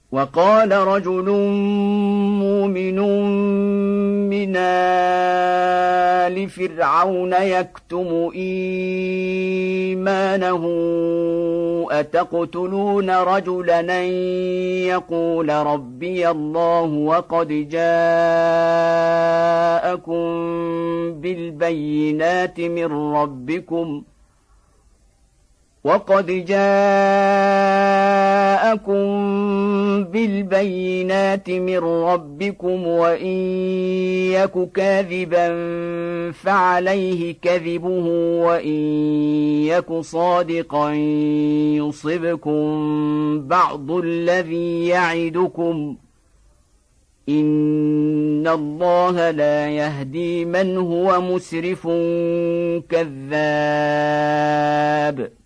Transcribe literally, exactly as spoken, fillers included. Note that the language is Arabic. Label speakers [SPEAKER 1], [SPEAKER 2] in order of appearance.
[SPEAKER 1] وقال رجل مؤمن من آل فرعون يكتم إيمانه أتقتلون رجلا أن يقول ربي الله وقد جاءكم بالبينات من ربكم وقد جاءكم بالبينات من ربكم وإن يك كاذبا فعليه كذبه وإن يك صادقا يصبكم بعض الذي يعدكم إن الله لا يهدي من هو مسرف كذاب.